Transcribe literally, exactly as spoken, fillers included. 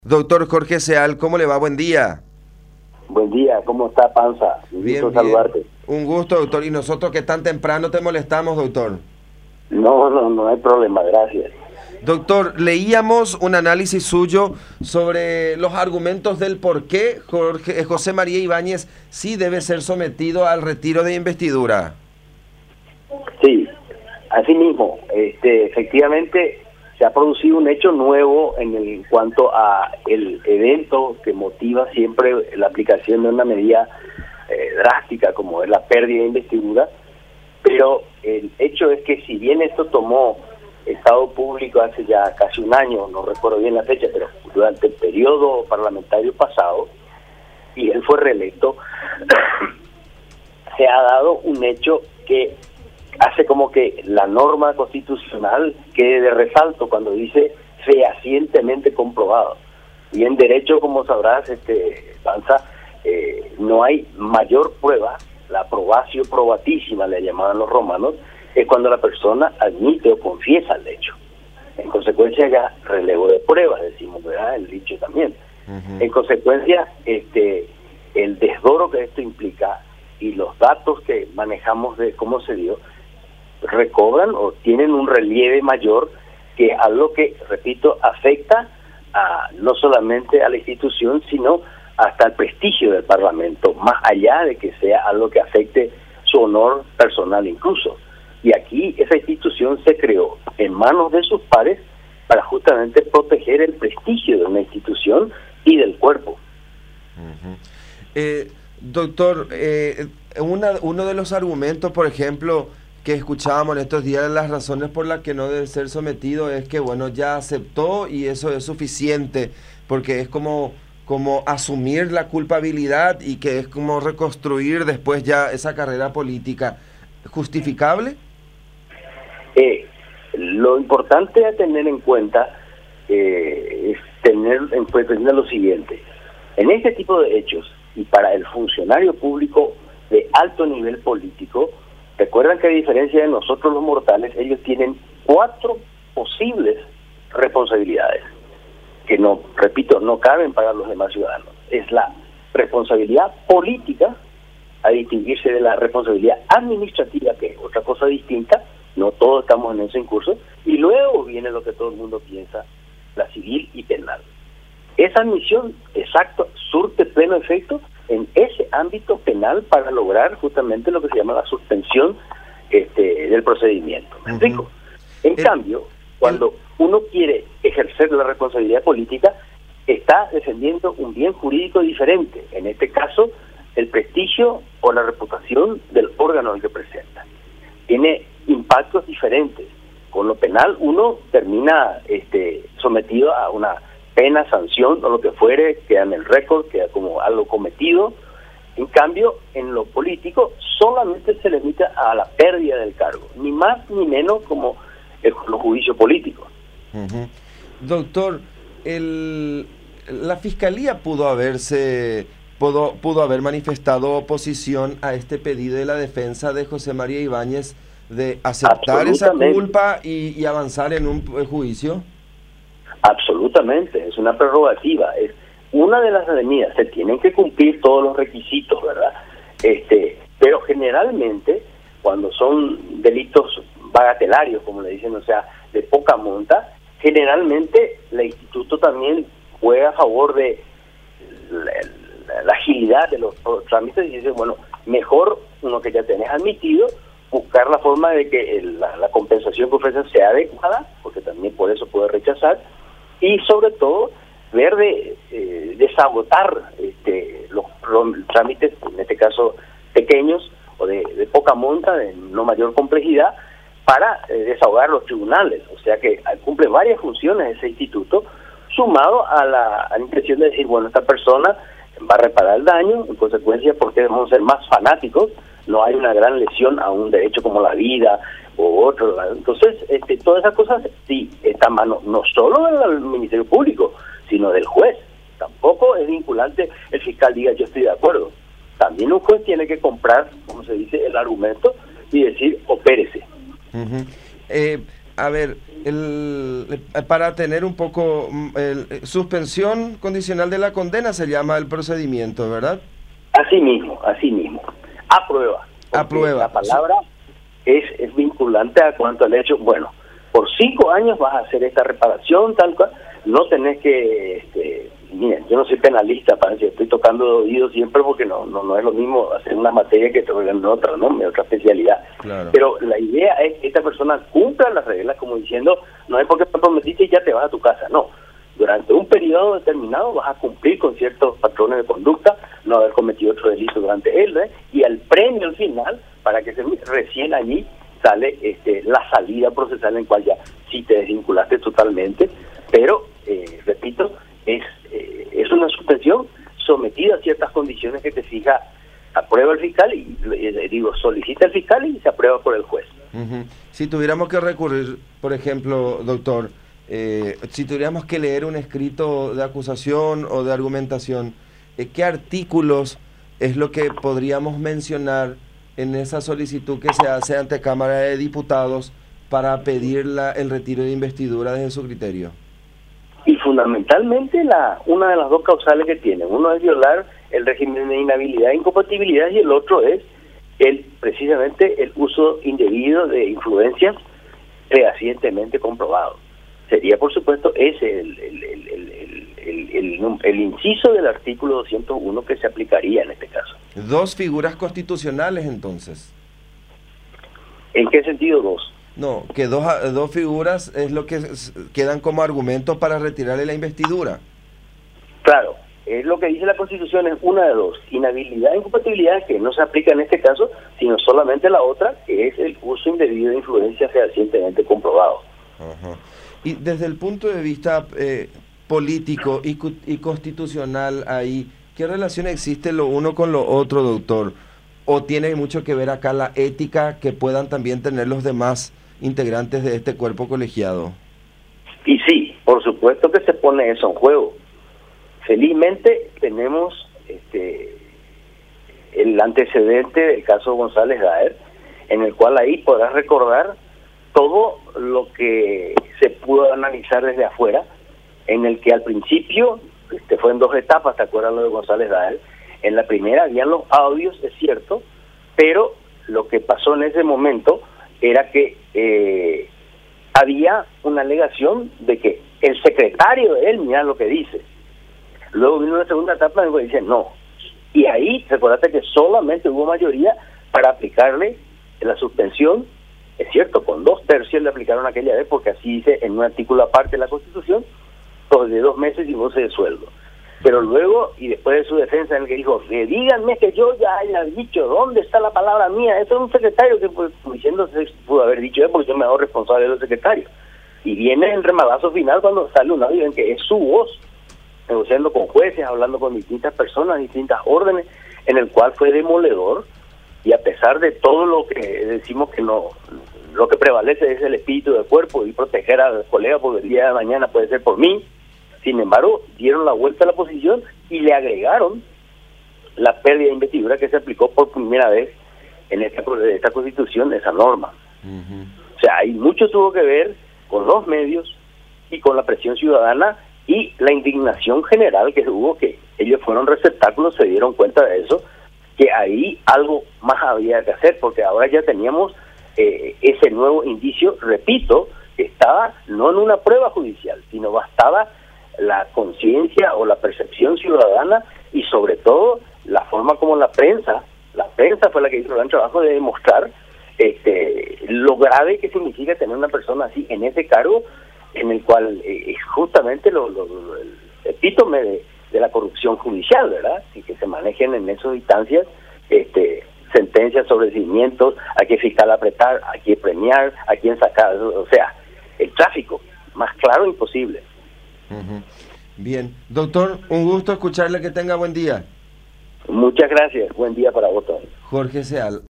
Doctor Jorge Seal, ¿cómo le va? Buen día. Buen día, ¿cómo está, Panza? Un Bien, gusto bien. saludarte. Un gusto, doctor. Y nosotros que tan temprano te molestamos, doctor. No, no, no hay problema, gracias. Doctor, leíamos un análisis suyo sobre los argumentos del por qué Jorge, José María Ibáñez sí debe ser sometido al retiro de investidura. Sí, así mismo, este, efectivamente se ha producido un hecho nuevo en el cuanto a el evento que motiva siempre la aplicación de una medida eh, drástica como es la pérdida de investidura, pero el hecho es que si bien esto tomó Estado Público hace ya casi un año, no recuerdo bien la fecha, pero durante el periodo parlamentario pasado, y él fue reelecto, se ha dado un hecho que hace como que la norma constitucional quede de resalto cuando dice fehacientemente comprobado. Y en derecho, como sabrás, este Panza, eh, no hay mayor prueba, la probatio probatísima le llamaban los romanos, es cuando la persona admite o confiesa el hecho. En consecuencia ya relevo de pruebas, decimos, ¿verdad? El dicho también. Uh-huh. En consecuencia, este el desdoro que esto implica y los datos que manejamos de cómo se dio, recobran o tienen un relieve mayor que algo que, repito, afecta a no solamente a la institución, sino hasta el prestigio del Parlamento, más allá de que sea algo que afecte su honor personal incluso. Y aquí esa institución se creó en manos de sus pares para justamente proteger el prestigio de una institución y del cuerpo. Uh-huh. eh, doctor, eh, una, uno de los argumentos, por ejemplo, que escuchábamos en estos días, las razones por las que no debe ser sometido es que, bueno, ya aceptó y eso es suficiente, porque es como, como asumir la culpabilidad y que es como reconstruir después ya esa carrera política. ¿Justificable? Eh, lo importante a tener en cuenta eh, es tener en cuenta lo siguiente. En este tipo de hechos y para el funcionario público de alto nivel político, recuerdan que a diferencia de nosotros los mortales, ellos tienen cuatro posibles responsabilidades que no, repito, no caben para los demás ciudadanos. Es la responsabilidad política, a distinguirse de la responsabilidad administrativa, que es otra cosa distinta, no todos estamos en ese incurso, y luego viene lo que todo el mundo piensa, la civil y penal. Esa admisión, exacto, surte pleno efecto en ese ámbito penal para lograr justamente lo que se llama la suspensión este, del procedimiento. ¿Me explico? Uh-huh. En el, cambio, cuando el... uno quiere ejercer la responsabilidad política, está defendiendo un bien jurídico diferente. En este caso, el prestigio o la reputación del órgano al que presenta. Tiene impactos diferentes. Con lo penal, uno termina este, sometido a una pena, sanción o lo que fuere, queda en el récord, queda como algo cometido. En cambio, en lo político solamente se limita a la pérdida del cargo, ni más ni menos como el, los juicios políticos. Uh-huh. Doctor, el, la Fiscalía pudo haberse pudo, pudo haber manifestado oposición a este pedido de la defensa de José María Ibáñez de aceptar esa culpa y, y avanzar en un juicio. Absolutamente, es una prerrogativa, es una de las avenidas, se tienen que cumplir todos los requisitos, ¿verdad? Este, pero generalmente, cuando son delitos bagatelarios, como le dicen, o sea, de poca monta, generalmente el instituto también juega a favor de la, la, la agilidad de los, los trámites y dice, bueno, mejor uno que ya tenés admitido, buscar la forma de que el, la, la compensación que ofrecen sea adecuada, porque también por eso puede rechazar, y sobre todo ver de eh, desagotar este, los, los trámites, en este caso pequeños o de, de poca monta, de no mayor complejidad, para eh, desahogar los tribunales. O sea que cumple varias funciones ese instituto, sumado a la, a la intención de decir, bueno, esta persona va a reparar el daño, en consecuencia, porque debemos ser más fanáticos, no hay una gran lesión a un derecho como la vida o otro. Entonces, este, todas esas cosas sí está en mano no solo del Ministerio Público, sino del juez. Tampoco es vinculante el fiscal diga yo estoy de acuerdo. También un juez tiene que comprar, como se dice, el argumento y decir opérese. Uh-huh. eh, a ver, el, para tener un poco el, suspensión condicional de la condena se llama el procedimiento, ¿verdad? Así mismo, así mismo. A prueba. A prueba. La palabra es, es vinculante a cuanto al hecho, bueno, por cinco años vas a hacer esta reparación, tal cual, no tenés que, este, miren, yo no soy penalista, parece, estoy tocando de oído siempre porque no, no no es lo mismo hacer una materia que en otra, ¿no? En otra especialidad. Claro. Pero la idea es que esta persona cumpla las reglas, como diciendo, no es porque te prometiste y ya te vas a tu casa, no. Durante un periodo determinado vas a cumplir con ciertos patrones de conducta, no haber cometido otro delito durante él, ¿eh? Y al premio al final, para que se recién allí sale este, la salida procesal en cual ya sí te desvinculaste totalmente, pero, eh, repito, es, eh, es una suspensión sometida a ciertas condiciones que te fija, aprueba el fiscal y, eh, digo, solicita el fiscal y se aprueba por el juez. Uh-huh. Si tuviéramos que recurrir, por ejemplo, doctor, eh, si tuviéramos que leer un escrito de acusación o de argumentación, eh, ¿qué artículos es lo que podríamos mencionar en esa solicitud que se hace ante Cámara de Diputados para pedir la, el retiro de investidura desde su criterio? Y fundamentalmente la una de las dos causales que tiene, uno es violar el régimen de inhabilidad e incompatibilidad y el otro es el precisamente el uso indebido de influencias fehacientemente comprobado. Sería, por supuesto, ese el, el, el, el, el, el, el inciso del artículo doscientos uno que se aplicaría en este caso. Dos figuras constitucionales, entonces. ¿En qué sentido dos? No, que dos, dos figuras es lo que quedan como argumento para retirarle la investidura. Claro, es lo que dice la Constitución, es una de dos. Inhabilidad e incompatibilidad, que no se aplica en este caso, sino solamente la otra, que es el uso indebido de influencia fehacientemente comprobado. Ajá. Y desde el punto de vista eh, político y, y constitucional ahí, ¿qué relación existe lo uno con lo otro, doctor? ¿O tiene mucho que ver acá la ética que puedan también tener los demás integrantes de este cuerpo colegiado? Y sí, por supuesto que se pone eso en juego. Felizmente tenemos este el antecedente del caso González Daer, en el cual ahí podrás recordar todo lo que se pudo analizar desde afuera, en el que al principio, este fue en dos etapas, ¿te acuerdas lo de González Daer? En la primera habían los audios, es cierto, pero lo que pasó en ese momento era que eh, había una alegación de que el secretario de él, mira lo que dice. Luego vino una segunda etapa en la que dice no. Y ahí, recordate que solamente hubo mayoría para aplicarle la suspensión, es cierto, con dos tercios le aplicaron aquella vez, porque así dice en un artículo aparte de la Constitución, de dos meses y goce de sueldo. Pero luego, y después de su defensa, en el que dijo, que díganme que yo ya haya dicho, ¿dónde está la palabra mía? Eso es un secretario que, pues, diciendo, se pudo haber dicho, porque yo me hago responsable de los secretarios. Y viene el remadazo final cuando sale un audio en que es su voz, negociando con jueces, hablando con distintas personas, distintas órdenes, en el cual fue demoledor, y a pesar de todo lo que decimos que no, lo que prevalece es el espíritu del cuerpo y proteger al colega, porque el día de mañana puede ser por mí. Sin embargo, dieron la vuelta a la posición y le agregaron la pérdida de investidura que se aplicó por primera vez en esta, esta Constitución, esa norma. Uh-huh. O sea, ahí mucho tuvo que ver con los medios y con la presión ciudadana y la indignación general que hubo, que ellos fueron receptáculos, se dieron cuenta de eso, que ahí algo más había que hacer, porque ahora ya teníamos eh, ese nuevo indicio, repito, que estaba no en una prueba judicial, sino bastaba la conciencia o la percepción ciudadana y sobre todo la forma como la prensa, la prensa fue la que hizo el gran trabajo de demostrar este, lo grave que significa tener una persona así en ese cargo, en el cual es eh, justamente lo, lo, lo, el epítome de, de la corrupción judicial, ¿verdad? Y que se manejen en esas instancias este, sentencias sobre seguimientos, a qué fiscal apretar, a quién premiar, a quién sacar, o sea, el tráfico, más claro imposible. Uh-huh. Bien, doctor, un gusto escucharle, que tenga buen día. Muchas gracias, buen día para vos también. Jorge Seal.